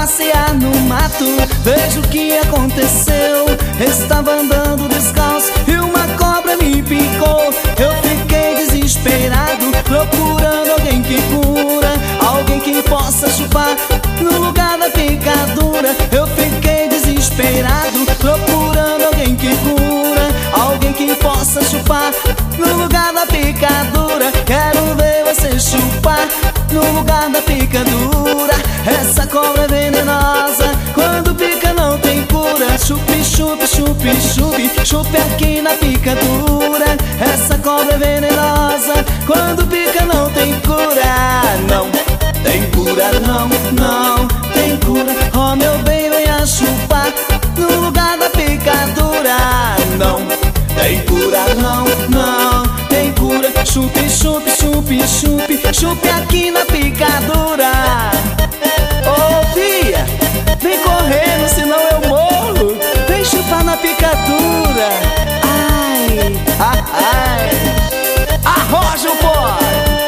passear no mato, vejo o que aconteceu. Estava andando descalço e uma cobra me picou. Eu fiquei desesperado, procurando alguém que cura, alguém que possa chupar no lugar da picadura. Eu fiquei desesperado, procurando alguém que cura, alguém que possa chupar no lugar da picadura. Quero ver você chupar no lugar da picadura. Essa cobra é venenosa, quando pica não tem cura. Chupe, chupe, chupe, chupe, chupe aqui na picadura. Essa cobra é venenosa, quando pica não tem cura. Não tem cura, não, não tem cura. Oh meu bem, venha chupar no lugar da picadura. Não tem cura, não, não tem cura. Chupe, chupe, chupe, chupe, chupe aqui na picadura. Ô filha, vem correndo, senão eu morro. Vem chupar na picadura. Ai, ai, ai. Arroja o pó.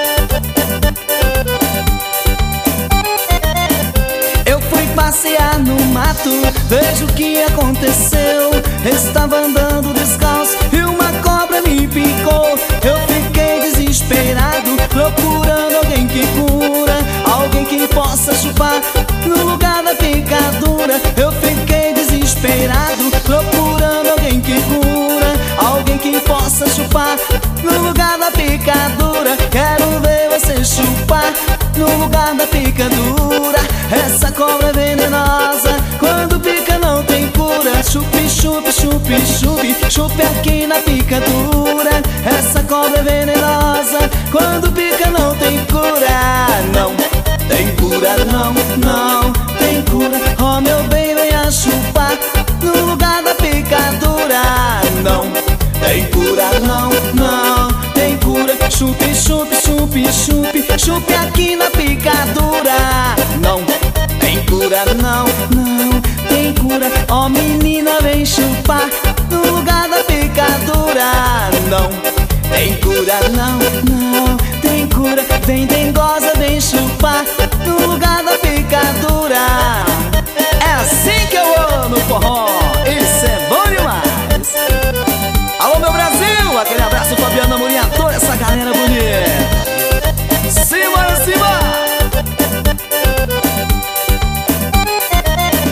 Eu fui passear no mato, vejo o que aconteceu. Estava andando descalço e uma cobra me picou. Eu fiquei desesperado, procurando alguém que cura, alguém que possa chupar no lugar da picadura. Eu fiquei desesperado, procurando alguém que cura, alguém que possa chupar no lugar da picadura. Quero ver você chupar no lugar da picadura. Essa cobra é venenosa, quando pica não tem cura. Chupe, chupe, chupe, chupe, chupe aqui na picadura. Essa cobra é venenosa, quando pica não tem cura. Não tem cura, não, não tem cura. Oh meu bem, venha chupar no lugar da picadura. Não tem cura, não, não tem cura. Chupe, chupe, chupe, chupe, chupe aqui na picadura. Não tem cura, não, não tem cura. Oh menina, vem chupar no lugar da picadura. Não tem cura, não, não tem cura. Vem, vem